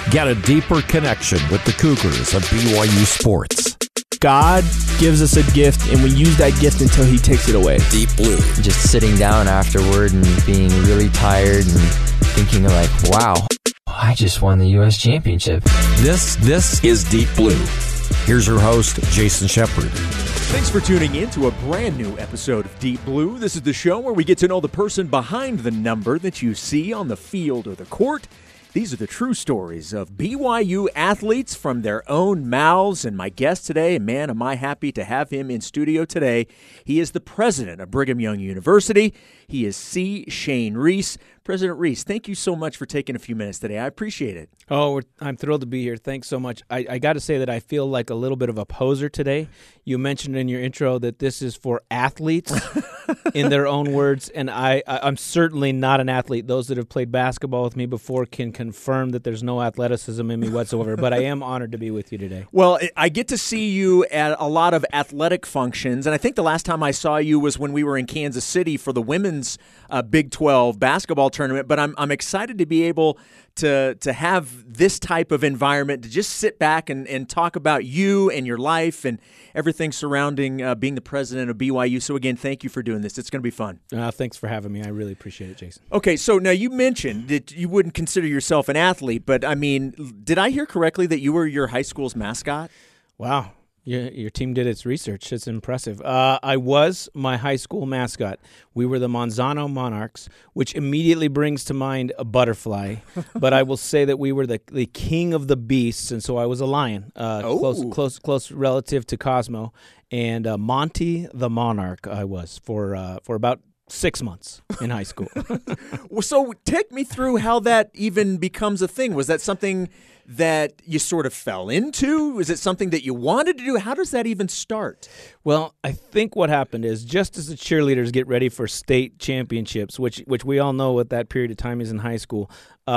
Get a deeper connection with the Cougars of BYU sports. God gives us a gift, and we use that gift until he takes it away. Deep Blue. Just sitting down afterward and being really tired and thinking like, wow, I just won the U.S. championship. This is Deep Blue. Here's your host, Jason Shepard. Thanks for tuning in to a brand new episode of Deep Blue. This is the show where we get to know the person behind the number that you see on the field or the court. These are the true stories of BYU athletes from their own mouths. And my guest today, man, am I happy to have him in studio today. He is the president of Brigham Young University. He is C. Shane Reese. President Reese, thank you so much for taking a few minutes today. I appreciate it. Oh, I'm thrilled to be here. Thanks so much. I got to say that I feel like a little bit of a poser today. You mentioned in your intro that this is for athletes, in their own words, and I'm certainly not an athlete. Those that have played basketball with me before can confirm that there's no athleticism in me whatsoever, but I am honored to be with you today. Well, I get to see you at a lot of athletic functions, and I think the last time I saw you was when we were in Kansas City for the women's Big 12 basketball tournament, but I'm excited to be able to have this type of environment to just sit back and talk about you and your life and everything surrounding being the president of BYU. So again, thank you for doing this. It's going to be fun. Thanks for having me. I really appreciate it, Jason. Okay, so now you mentioned that you wouldn't consider yourself an athlete, but I mean, did I hear correctly that you were your high school's mascot? Wow. Your team did its research. It's impressive. I was my high school mascot. We were the Monsanto Monarchs, which immediately brings to mind a butterfly. But I will say that we were the king of the beasts, and so I was a lion, close relative to Cosmo. And Monty the Monarch I was for about 6 months in high school. Well, so take me through how that even becomes a thing. Was that something that you sort of fell into? Is it something that you wanted to do? How does that even start? Well, I think what happened is just as the cheerleaders get ready for state championships, which we all know what that period of time is in high school,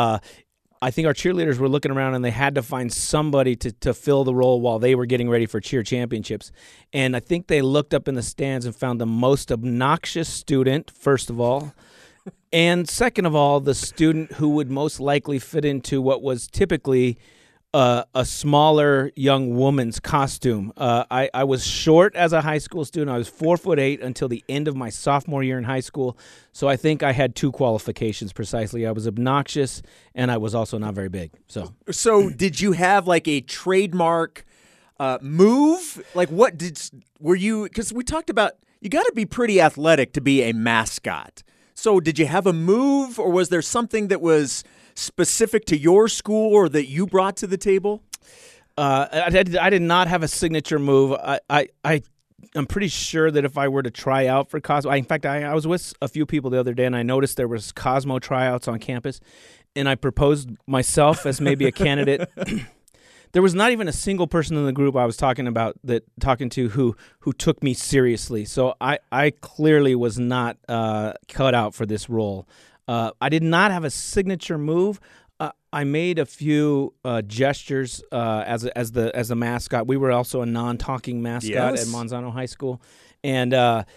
I think our cheerleaders were looking around and they had to find somebody to fill the role while they were getting ready for cheer championships. And I think they looked up in the stands and found the most obnoxious student, first of all, and second of all, the student who would most likely fit into what was typically a smaller young woman's costume. I was short as a high school student. I was 4'8" until the end of my sophomore year in high school. So I think I had two qualifications precisely. I was obnoxious, and I was also not very big. So did you have like a trademark move? Like were you? Because we talked about you got to be pretty athletic to be a mascot. So did you have a move, or was there something that was specific to your school or that you brought to the table? I did not have a signature move. I'm pretty sure that if I were to try out for Cosmo, in fact, I was with a few people the other day, and I noticed there was Cosmo tryouts on campus, and I proposed myself as maybe a candidate. There was not even a single person in the group I was talking to who took me seriously. So I clearly was not cut out for this role. I did not have a signature move. I made a few gestures as the mascot. We were also a non-talking mascot at Monsanto High School, and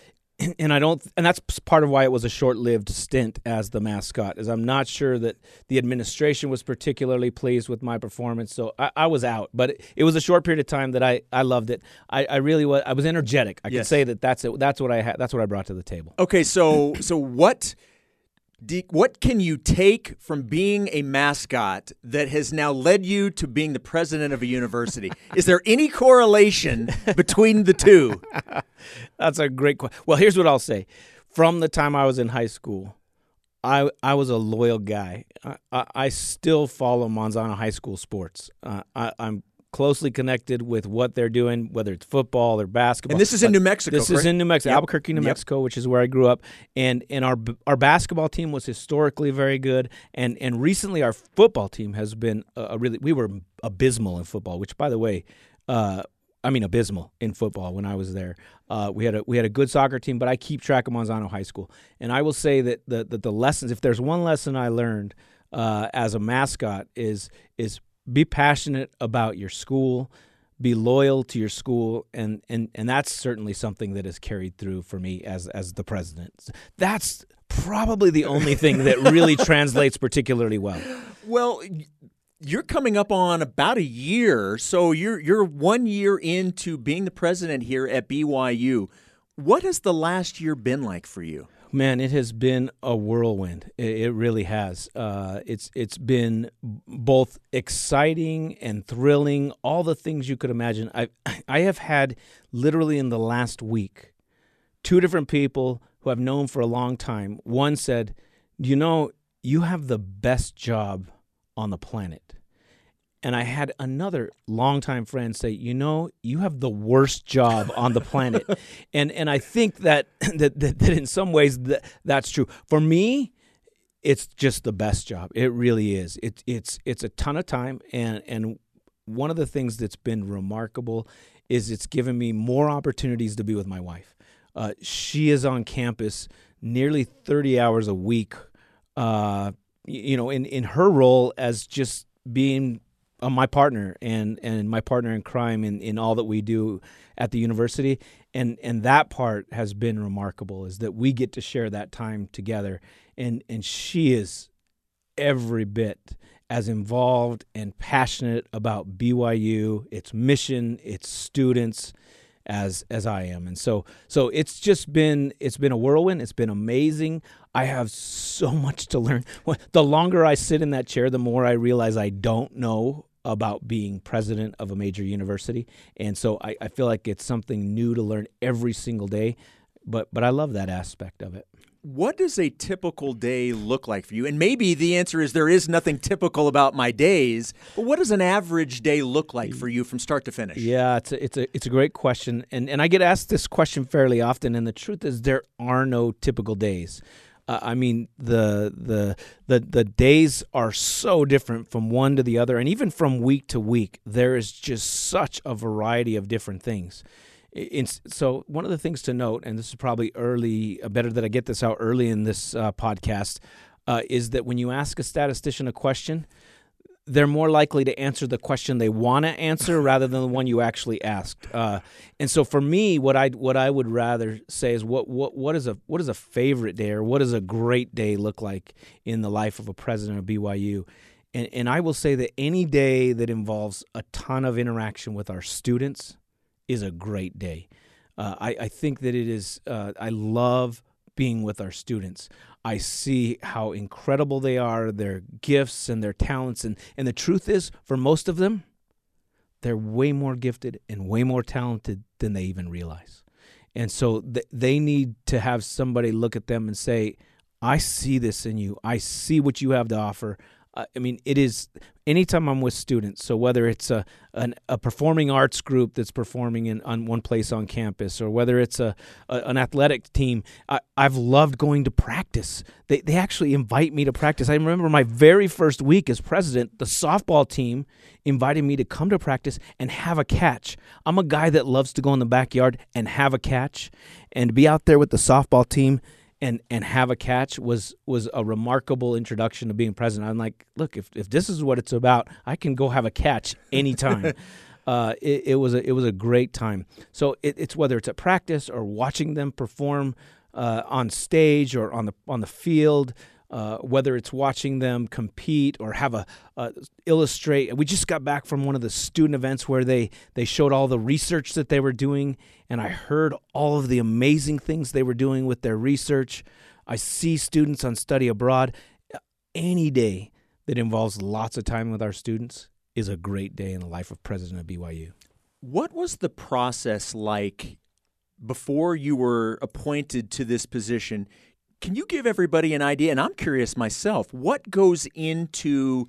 that's part of why it was a short-lived stint as the mascot. Is I'm not sure that the administration was particularly pleased with my performance, so I was out. But it was a short period of time that I loved it. I really was. I was energetic. I can say that's it. That's what I had. That's what I brought to the table. Okay, so what can you take from being a mascot that has now led you to being the president of a university? Is there any correlation between the two? That's a great question. Well, here's what I'll say. From the time I was in high school, I was a loyal guy. I still follow Monsanto High School sports. I'm closely connected with what they're doing, whether it's football or basketball. And this is in New Mexico, This is in New Mexico, Albuquerque, New Mexico, which is where I grew up. And our basketball team was historically very good. And recently our football team has been we were abysmal in football, which, by the way, abysmal in football when I was there. We had a good soccer team, but I keep track of Monsanto High School. And I will say that the lessons, if there's one lesson I learned as a mascot is be passionate about your school, be loyal to your school, and that's certainly something that has carried through for me as the president. That's probably the only thing that really translates particularly well. Well, You're coming up on about a year, so you're 1 year into being the president here at BYU. What has the last year been like for you? Man, it has been a whirlwind. It really has. It's been both exciting and thrilling, all the things you could imagine. I have had literally in the last week 2 different people who I've known for a long time. One said, you have the best job on the planet. And I had another longtime friend say, you have the worst job on the planet. and I think that in some ways that's true. For me, it's just the best job. It really is. It's a ton of time. And one of the things that's been remarkable is it's given me more opportunities to be with my wife. She is on campus nearly 30 hours a week, in her role as just being my partner and my partner in crime in all that we do at the university. And that part has been remarkable, is that we get to share that time together. And she is every bit as involved and passionate about BYU, its mission, its students, as I am. And so it's been a whirlwind. It's been amazing. I have so much to learn. The longer I sit in that chair, the more I realize I don't know about being president of a major university. And so I feel like it's something new to learn every single day, but I love that aspect of it. What does a typical day look like for you? And maybe the answer is there is nothing typical about my days, but what does an average day look like for you from start to finish? Yeah, it's a great question. And I get asked this question fairly often, and the truth is there are no typical days. The days are so different from one to the other, and even from week to week, there is just such a variety of different things. So one of the things to note, and this is probably better that I get this out early in this podcast, is that when you ask a statistician a question, they're more likely to answer the question they want to answer rather than the one you actually asked. And so for me, what I would rather say is what is a favorite day, or what does a great day look like in the life of a president of BYU? And I will say that any day that involves a ton of interaction with our students is a great day. I think that it is. I love being with our students. I see how incredible they are, their gifts and their talents. And the truth is, for most of them, they're way more gifted and way more talented than they even realize. And so they need to have somebody look at them and say, I see this in you. I see what you have to offer. It is anytime I'm with students, so whether it's a performing arts group that's performing on one place on campus, or whether it's an athletic team, I've loved going to practice. They actually invite me to practice. I remember my very first week as president, the softball team invited me to come to practice and have a catch. I'm a guy that loves to go in the backyard and have a catch, and to be out there with the softball team and have a catch was a remarkable introduction to being president. I'm like, look, if this is what it's about, I can go have a catch anytime. It was a great time. So it's whether it's at practice or watching them perform on stage or on the field, whether it's watching them compete or have illustrate. We just got back from one of the student events where they showed all the research that they were doing, and I heard all of the amazing things they were doing with their research. I see students on study abroad. Any day that involves lots of time with our students is a great day in the life of president of BYU. What was the process like before you were appointed to this position? Can you give everybody an idea? And I'm curious myself, what goes into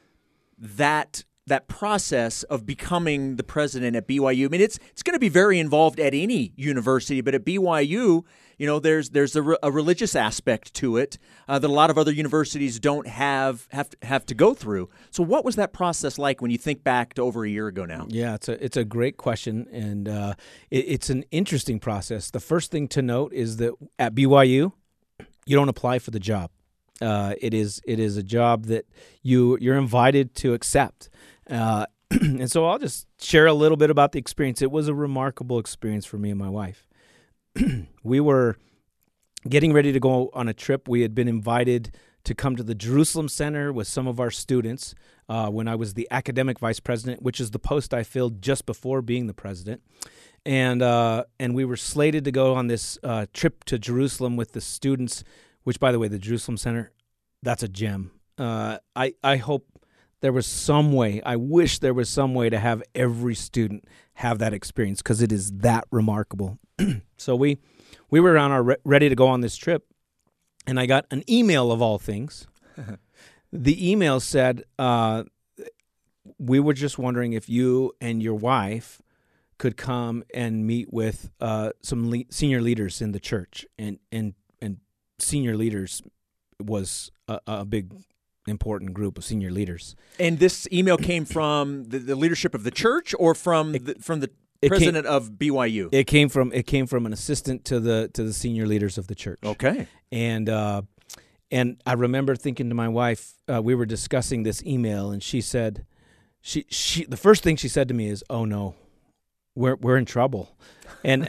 that process of becoming the president at BYU? I mean, it's going to be very involved at any university, but at BYU, there's a religious aspect to it that a lot of other universities don't have to go through. So what was that process like when you think back to over a year ago now? Yeah, it's a great question, and it's an interesting process. The first thing to note is that at BYU, you don't apply for the job. It is a job that you're invited to accept. And so I'll just share a little bit about the experience. It was a remarkable experience for me and my wife. We were getting ready to go on a trip. We had been invited to come to the Jerusalem Center with some of our students when I was the academic vice president, which is the post I filled just before being the president. And we were slated to go on this trip to Jerusalem with the students, which, by the way, the Jerusalem Center, that's a gem. I hope there was some way, I wish there was some way to have every student have that experience, because it is that remarkable. So we were ready to go on this trip, and I got an email of all things. The email said, we were just wondering if you and your wife could come and meet with some senior leaders in the church. And senior leaders was a big, important group of senior leaders. And this email came from the leadership of the church, or from the president of BYU? It came from an assistant to the senior leaders of the church. Okay. And I remember thinking to my wife, we were discussing this email, and she said, she the first thing she said to me is, "Oh no, we're in trouble," and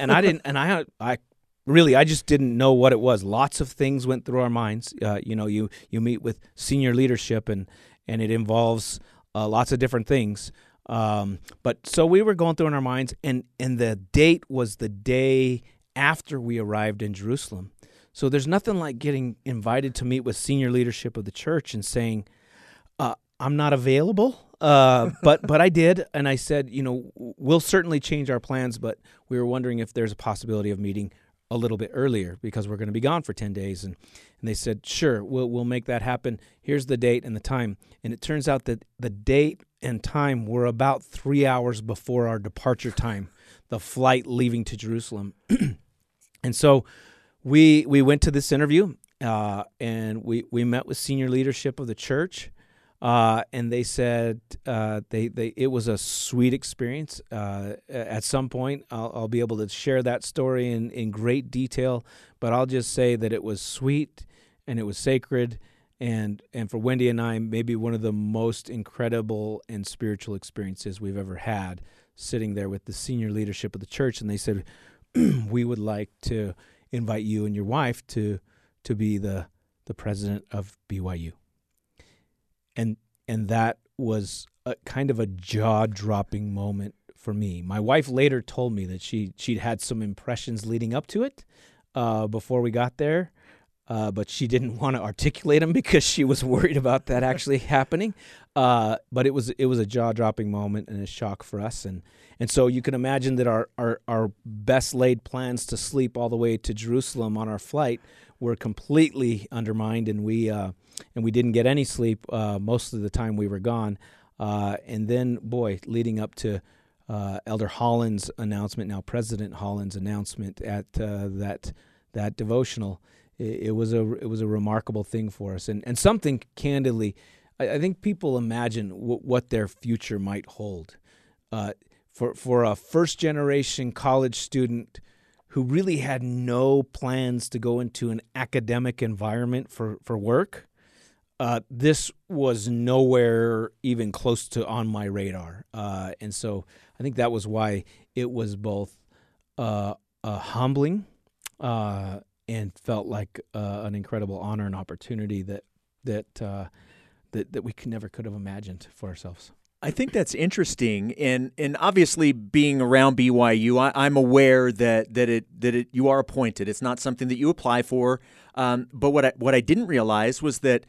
I just didn't know what it was. Lots of things went through our minds. You meet with senior leadership, and it involves lots of different things. But so we were going through in our minds, and the date was the day after we arrived in Jerusalem. So there's nothing like getting invited to meet with senior leadership of the church and saying, I'm not available. But I did, and I said, we'll certainly change our plans, but we were wondering if there's a possibility of meeting a little bit earlier, because we're going to be gone for 10 days. And they said, sure, we'll make that happen. Here's the date and the time. And it turns out that the date and time were about 3 hours before our departure time, the flight leaving to Jerusalem. And so we went to this interview, and we met with senior leadership of the church. And they said it was a sweet experience. At some point, I'll be able to share that story in great detail, but I'll just say that it was sweet and it was sacred, and for Wendy and I, maybe one of the most incredible and spiritual experiences we've ever had, sitting there with the senior leadership of the church. And they said, we would like to invite you and your wife to be the president of BYU. And that was a kind of a jaw-dropping moment for me. My wife later told me that she'd had some impressions leading up to it before we got there, but she didn't want to articulate them because she was worried about that actually happening. But it was a jaw-dropping moment and a shock for us. And so you can imagine that our best laid plans to sleep all the way to Jerusalem on our flight were completely undermined, and we didn't get any sleep most of the time we were gone. And then, leading up to Elder Holland's announcement, now President Holland's announcement at that devotional, it was a remarkable thing for us, and something candidly, I think people imagine what their future might hold. For a first generation college student who really had no plans to go into an academic environment for work, this was nowhere even close to on my radar. And so I think that was why it was both humbling and felt like an incredible honor and opportunity that we never could have imagined for ourselves. I think that's interesting, and obviously being around BYU, I'm aware that you are appointed. It's not something that you apply for. But what I didn't realize was that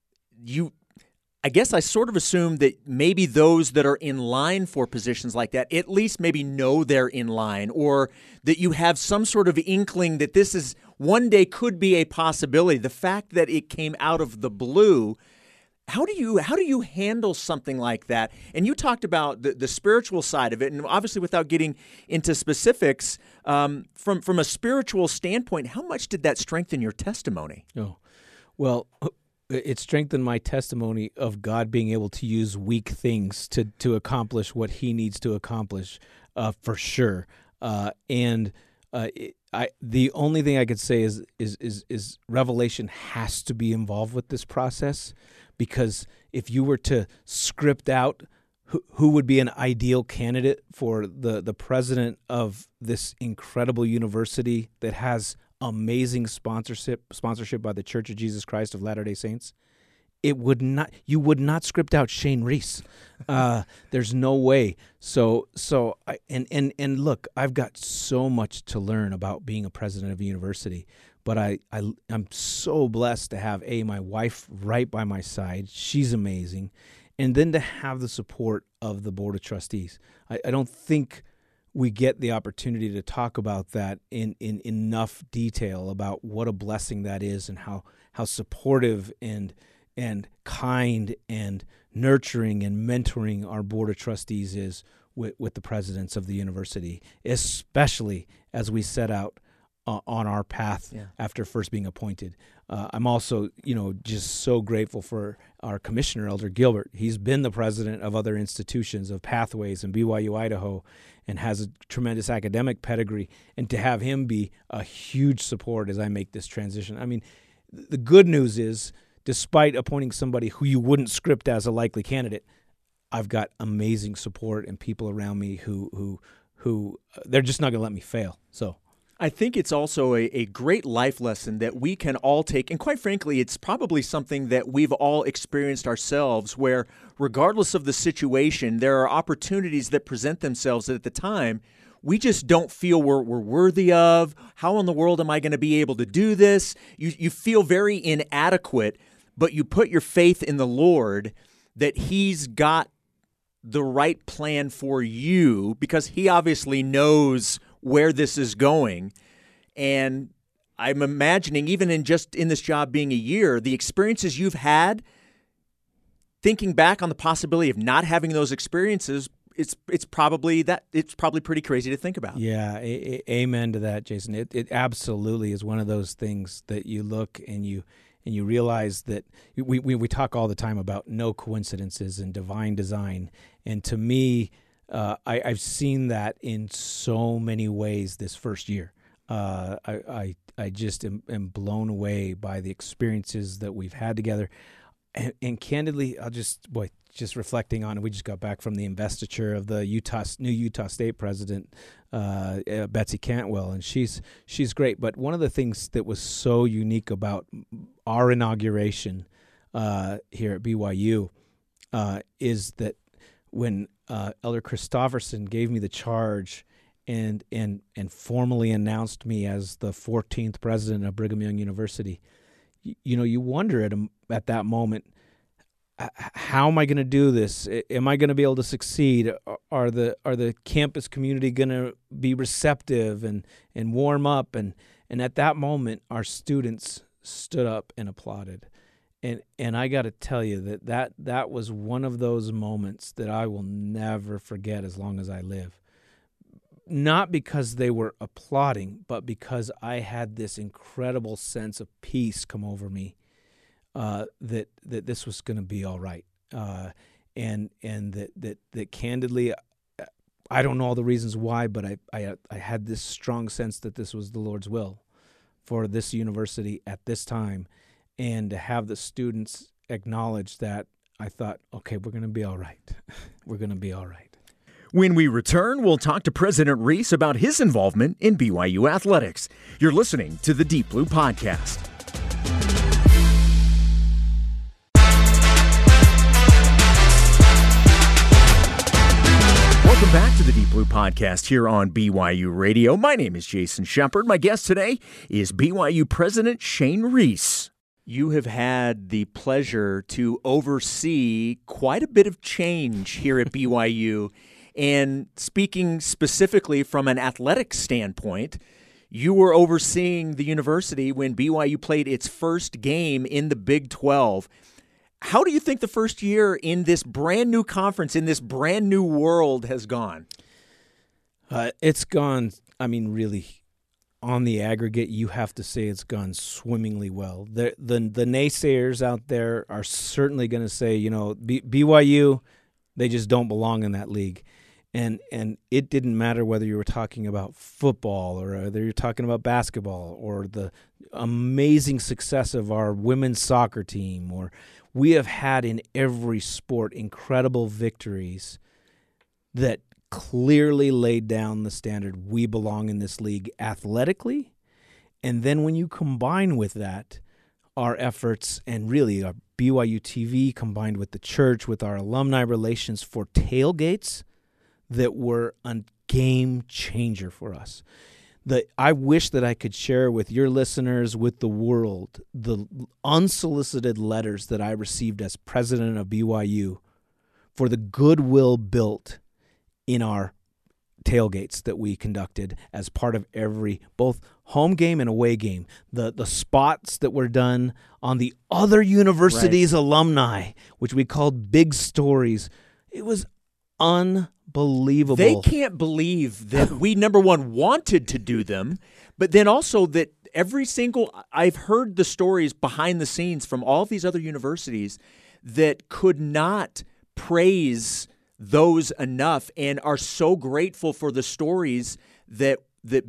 I guess I sort of assumed that maybe those that are in line for positions like that at least maybe know they're in line, or that you have some sort of inkling that this is one day could be a possibility. The fact that it came out of the blue. How do you handle something like that? And you talked about the spiritual side of it, and obviously without getting into specifics, from a spiritual standpoint, how much did that strengthen your testimony? Oh, well, it strengthened my testimony of God being able to use weak things to accomplish what He needs to accomplish, for sure. The only thing I could say is revelation has to be involved with this process. Because if you were to script out who would be an ideal candidate for the president of this incredible university that has amazing sponsorship by the Church of Jesus Christ of Latter-day Saints, you would not script out Shane Reese. There's no way. So look, I've got so much to learn about being a president of a university, but I'm so blessed to have my wife right by my side. She's amazing. And then to have the support of the Board of Trustees. I don't think we get the opportunity to talk about that in enough detail about what a blessing that is and how supportive and kind and nurturing and mentoring our Board of Trustees is with the presidents of the university, especially as we set out on our path after first being appointed. I'm also, just so grateful for our commissioner, Elder Gilbert. He's been the president of other institutions, of Pathways and BYU Idaho, and has a tremendous academic pedigree. And to have him be a huge support as I make this transition. I mean, the good news is, despite appointing somebody who you wouldn't script as a likely candidate, I've got amazing support and people around me who they're just not going to let me fail. So I think it's also a great life lesson that we can all take. And quite frankly, it's probably something that we've all experienced ourselves where regardless of the situation, there are opportunities that present themselves that at the time we just don't feel we're worthy of. How in the world am I going to be able to do this? You feel very inadequate, but you put your faith in the Lord that He's got the right plan for you because He obviously knows where this is going. And I'm imagining, even in this job being a year, the experiences you've had, thinking back on the possibility of not having those experiences, it's probably pretty crazy to think about. Yeah, amen to that, Jason. It absolutely is one of those things that you look and you realize that we talk all the time about no coincidences and divine design. And to me, I've seen that in so many ways this first year. I just am blown away by the experiences that we've had together. And candidly, just reflecting on it, we just got back from the investiture of the new Utah State president, Betsy Cantwell, and she's great. But one of the things that was so unique about our inauguration here at BYU is that when Elder Christofferson gave me the charge and formally announced me as the 14th president of Brigham Young University, you wonder at that moment, how am I going to do this? Am I going to be able to succeed? Are the campus community going to be receptive and warm up? And at that moment, our students stood up and applauded. And I got to tell you that was one of those moments that I will never forget as long as I live. Not because they were applauding, but because I had this incredible sense of peace come over me, that this was going to be all right, and that candidly, I don't know all the reasons why, but I had this strong sense that this was the Lord's will for this university at this time. And to have the students acknowledge that, I thought, okay, we're going to be all right. We're going to be all right. When we return, we'll talk to President Reese about his involvement in BYU athletics. You're listening to the Deep Blue Podcast. Welcome back to the Deep Blue Podcast here on BYU Radio. My name is Jason Shepard. My guest today is BYU President Shane Reese. You have had the pleasure to oversee quite a bit of change here at BYU. And speaking specifically from an athletic standpoint, you were overseeing the university when BYU played its first game in the Big 12. How do you think the first year in this brand new conference, in this brand new world has gone? It's gone, really, on the aggregate, you have to say it's gone swimmingly well. The naysayers out there are certainly going to say, BYU, they just don't belong in that league. And it didn't matter whether you were talking about football or whether you're talking about basketball or the amazing success of our women's soccer team, or we have had in every sport incredible victories that clearly laid down the standard we belong in this league athletically And then when you combine with that our efforts and really our BYU TV combined with the church, with our alumni relations for tailgates that were a game changer for us. I wish that I could share with your listeners, with the world, the unsolicited letters that I received as president of BYU for the goodwill built in our tailgates that we conducted as part of every both home game and away game. The spots that were done on the other universities' alumni, which we called big stories. It was unbelievable. They can't believe that we, number one, wanted to do them, but then also that I've heard the stories behind the scenes from all of these other universities that could not praise those enough and are so grateful for the stories that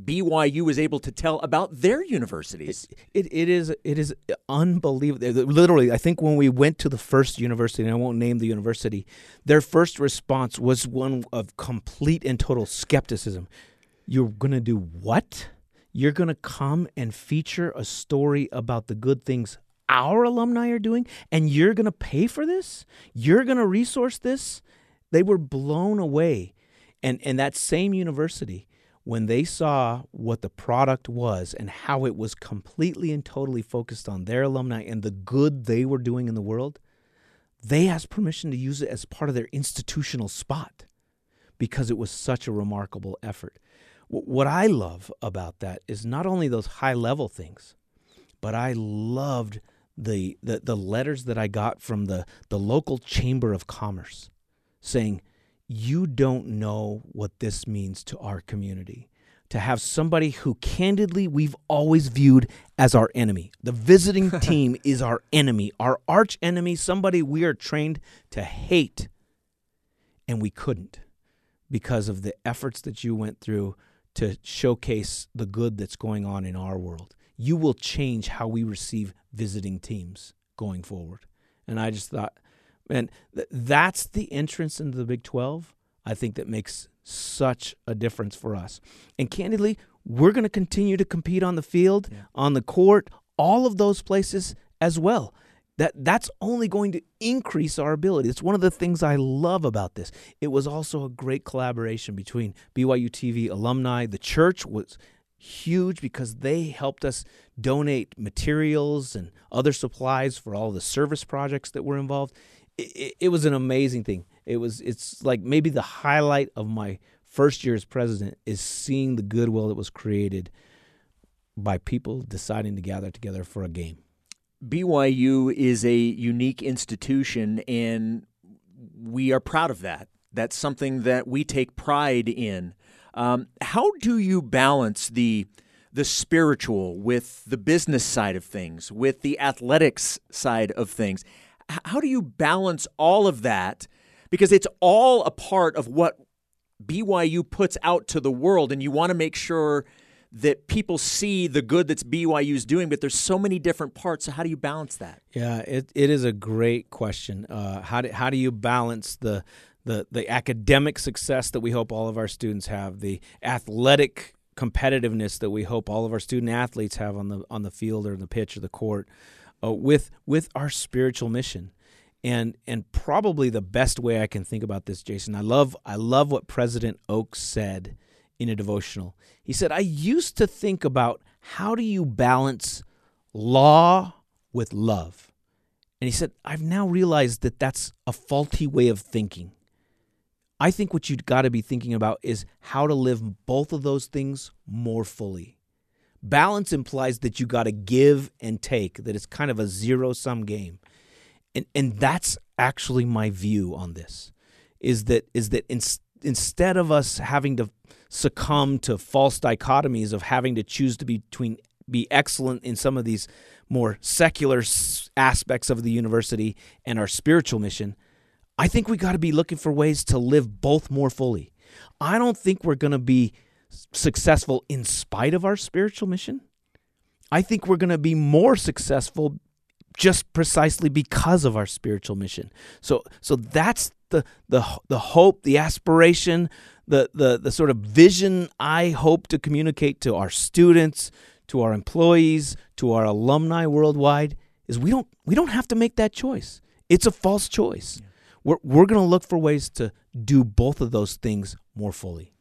BYU is able to tell about their universities. It is unbelievable. Literally, I think when we went to the first university, and I won't name the university, their first response was one of complete and total skepticism. You're going to do what? You're going to come and feature a story about the good things our alumni are doing, and you're going to pay for this? You're going to resource this? They were blown away. And that same university, when they saw what the product was and how it was completely and totally focused on their alumni and the good they were doing in the world, they asked permission to use it as part of their institutional spot because it was such a remarkable effort. What I love about that is not only those high-level things, but I loved the letters that I got from the local Chamber of Commerce saying, you don't know what this means to our community. To have somebody who candidly we've always viewed as our enemy. The visiting team is our enemy, our arch enemy, somebody we are trained to hate. And we couldn't because of the efforts that you went through to showcase the good that's going on in our world. You will change how we receive visiting teams going forward. And I just thought, man, that's the entrance into the Big 12, I think, that makes such a difference for us. And candidly, we're going to continue to compete on the field, on the court, all of those places as well. That's only going to increase our ability. It's one of the things I love about this. It was also a great collaboration between BYU TV alumni. The church was huge because they helped us donate materials and other supplies for all the service projects that were involved. It was an amazing thing. It's like maybe the highlight of my first year as president is seeing the goodwill that was created by people deciding to gather together for a game. BYU is a unique institution, and we are proud of that. That's something that we take pride in. How do you balance the spiritual with the business side of things, with the athletics side of things? How do you balance all of that? Because it's all a part of what BYU puts out to the world, and you want to make sure that people see the good that's BYU's doing, but there's so many different parts. So how do you balance that? Yeah, it is a great question. How do you balance the academic success that we hope all of our students have, the athletic competitiveness that we hope all of our student athletes have on the field or the pitch or the court, with our spiritual mission? And probably the best way I can think about this, Jason, I love what President Oaks said in a devotional. He said, I used to think about how do you balance law with love? And he said, I've now realized that that's a faulty way of thinking. I think what you've got to be thinking about is how to live both of those things more fully. Balance implies that you got to give and take, that it's kind of a zero-sum game. And that's actually my view on this, is that instead of us having to succumb to false dichotomies of having to choose to be excellent in some of these more secular aspects of the university and our spiritual mission, I think we got to be looking for ways to live both more fully. I don't think we're going to be successful in spite of our spiritual mission. I think we're going to be more successful just precisely because of our spiritual mission. So that's the hope, the aspiration, the sort of vision I hope to communicate to our students, to our employees, to our alumni worldwide, is we don't have to make that choice. It's a false choice. Yeah. We're going to look for ways to do both of those things more fully.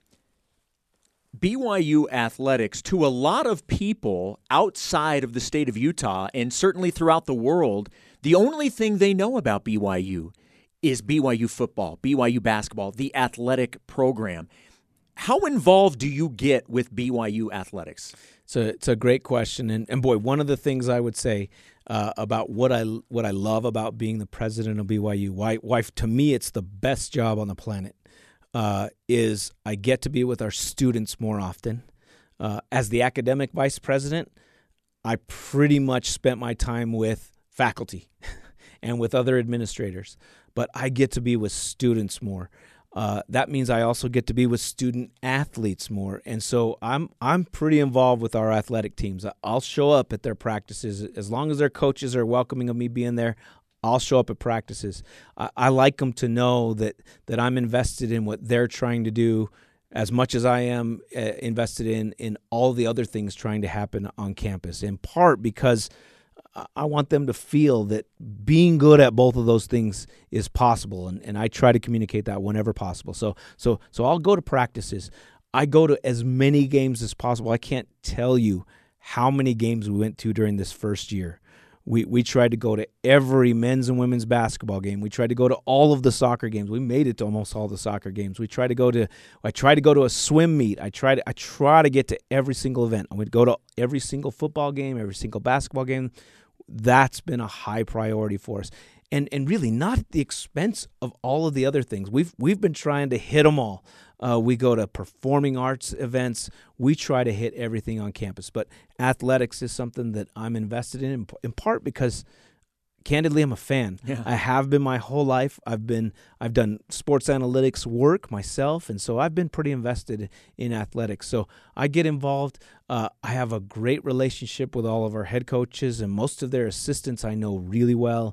BYU athletics, to a lot of people outside of the state of Utah and certainly throughout the world, the only thing they know about BYU is BYU football, BYU basketball, the athletic program. How involved do you get with BYU athletics? So it's a great question, and boy, one of the things I would say about what I love about being the president of BYU, why to me it's the best job on the planet, is I get to be with our students more often. As the academic vice president, I pretty much spent my time with faculty and with other administrators, but I get to be with students more. That means I also get to be with student athletes more, and so I'm pretty involved with our athletic teams. I'll show up at their practices as long as their coaches are welcoming of me being there. I'll show up at practices. I like them to know that I'm invested in what they're trying to do as much as I am invested in all the other things trying to happen on campus, in part because I want them to feel that being good at both of those things is possible, and I try to communicate that whenever possible. So I'll go to practices. I go to as many games as possible. I can't tell you how many games we went to during this first year. We tried to go to every men's and women's basketball game. We tried to go to all of the soccer games. We made it to almost all the soccer games. I tried to go to a swim meet. I try to get to every single event. I would go to every single football game, every single basketball game. That's been a high priority for us. And really not at the expense of all of the other things. We've been trying to hit them all. We go to performing arts events. We try to hit everything on campus. But athletics is something that I'm invested in part because, candidly, I'm a fan. Yeah. I have been my whole life. I've done sports analytics work myself, and so I've been pretty invested in athletics. So I get involved. I have a great relationship with all of our head coaches, and most of their assistants I know really well.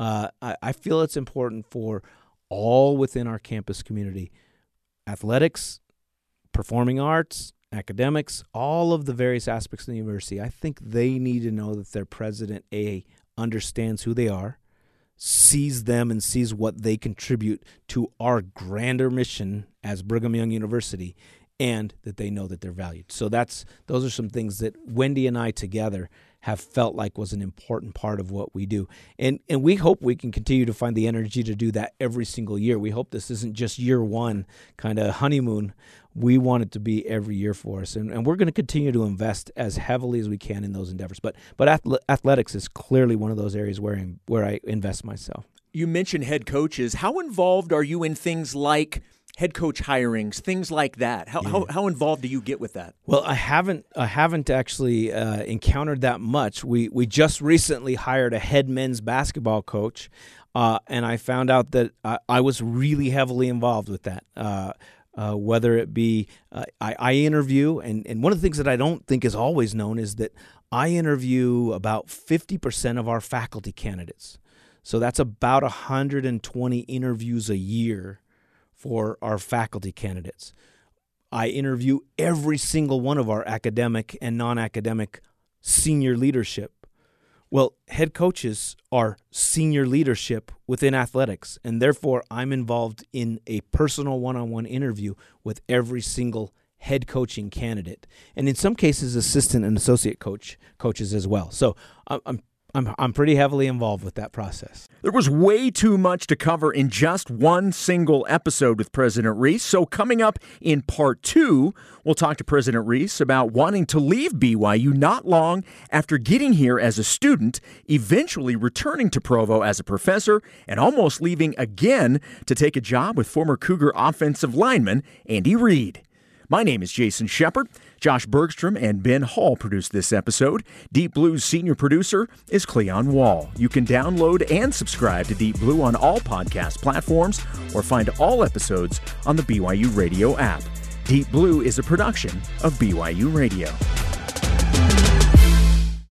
I feel it's important for all within our campus community. Athletics, performing arts, academics, all of the various aspects of the university. I think they need to know that their president, understands who they are, sees them and sees what they contribute to our grander mission as Brigham Young University, and that they know that they're valued. So those are some things that Wendy and I together have felt like was an important part of what we do. And we hope we can continue to find the energy to do that every single year. We hope this isn't just year one kind of honeymoon. We want it to be every year for us. And we're going to continue to invest as heavily as we can in those endeavors. But athletics is clearly one of those areas where I invest myself. You mentioned head coaches. How involved are you in things like head coach hirings, things like that? How involved do you get with that? Well, I haven't actually encountered that much. We just recently hired a head men's basketball coach, and I found out that I was really heavily involved with that. Whether it be I interview, and one of the things that I don't think is always known is that I interview about 50% of our faculty candidates. So that's about 120 interviews a year for our faculty candidates. I interview every single one of our academic and non-academic senior leadership. Well, head coaches are senior leadership within athletics, and therefore I'm involved in a personal one-on-one interview with every single head coaching candidate, and in some cases assistant and associate coaches as well. So I'm pretty heavily involved with that process. There was way too much to cover in just one single episode with President Reese. So coming up in part 2, we'll talk to President Reese about wanting to leave BYU not long after getting here as a student, eventually returning to Provo as a professor, and almost leaving again to take a job with former Cougar offensive lineman Andy Reid. My name is Jason Shepard. Josh Bergstrom and Ben Hall produced this episode. Deep Blue's senior producer is Cleon Wall. You can download and subscribe to Deep Blue on all podcast platforms or find all episodes on the BYU Radio app. Deep Blue is a production of BYU Radio.